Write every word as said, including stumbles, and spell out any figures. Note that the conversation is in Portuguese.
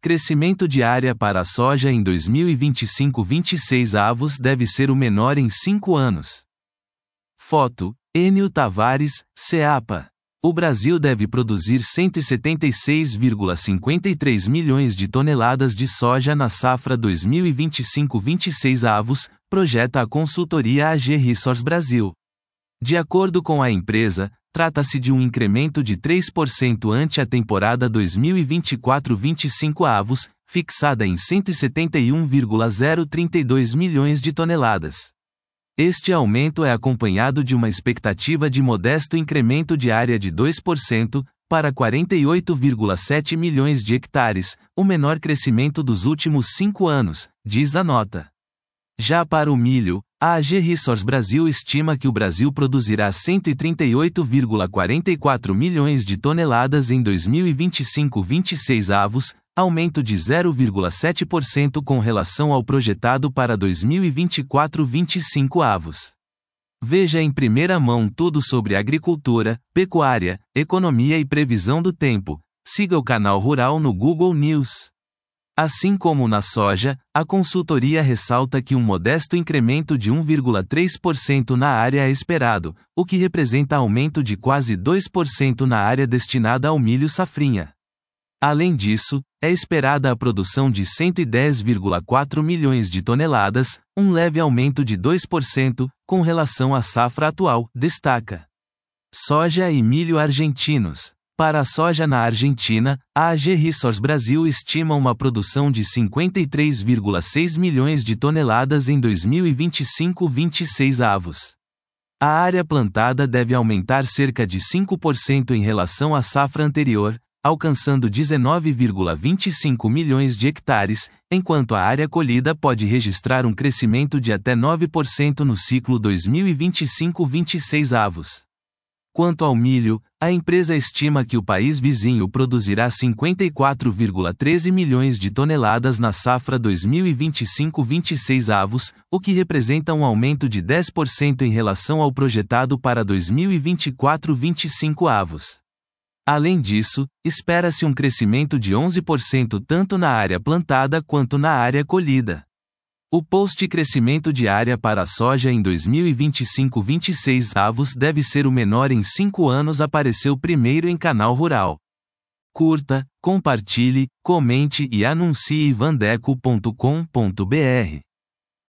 Crescimento de área para a soja em dois mil e vinte e cinco a vinte e seis avos deve ser o menor em cinco anos. Foto: Enio Tavares, Ceapa. O Brasil deve produzir cento e setenta e seis vírgula cinquenta e três milhões de toneladas de soja na safra dois mil e vinte e cinco a vinte e seis avos, projeta a consultoria A G Resource Brasil. De acordo com a empresa, trata-se de um incremento de três por cento ante a temporada dois mil e vinte e quatro a vinte e cinco avos, fixada em cento e setenta e um vírgula zero trinta e dois milhões de toneladas. Este aumento é acompanhado de uma expectativa de modesto incremento de área de dois por cento, para quarenta e oito vírgula sete milhões de hectares, o menor crescimento dos últimos cinco anos, diz a nota. Já para o milho, a A G Resource Brasil estima que o Brasil produzirá cento e trinta e oito vírgula quarenta e quatro milhões de toneladas em dois mil e vinte e cinco a vinte e seis avos, aumento de zero vírgula sete por cento com relação ao projetado para dois mil e vinte e quatro a vinte e cinco avos. Veja em primeira mão tudo sobre agricultura, pecuária, economia e previsão do tempo. Siga o canal Rural no Google News. Assim como na soja, a consultoria ressalta que um modesto incremento de um vírgula três por cento na área é esperado, o que representa aumento de quase dois por cento na área destinada ao milho safrinha. Além disso, é esperada a produção de cento e dez vírgula quatro milhões de toneladas, um leve aumento de dois por cento, com relação à safra atual, destaca. Soja e milho argentinos. Para a soja na Argentina, a A G Resource Brasil estima uma produção de cinquenta e três vírgula seis milhões de toneladas em dois mil e vinte e cinco a vinte e seis avos. A área plantada deve aumentar cerca de cinco por cento em relação à safra anterior, alcançando dezenove vírgula vinte e cinco milhões de hectares, enquanto a área colhida pode registrar um crescimento de até nove por cento no ciclo dois mil e vinte e cinco a vinte e seis avos. Quanto ao milho, a empresa estima que o país vizinho produzirá cinquenta e quatro vírgula treze milhões de toneladas na safra dois mil e vinte e cinco a vinte e seis avos, o que representa um aumento de dez por cento em relação ao projetado para dois mil e vinte e quatro a vinte e cinco avos. Além disso, espera-se um crescimento de onze por cento tanto na área plantada quanto na área colhida. O post crescimento de área para a soja em dois mil e vinte e cinco a vinte e seis avos deve ser o menor em cinco anos apareceu primeiro em Canal Rural. Curta, compartilhe, comente e anuncie vandeco ponto com ponto br.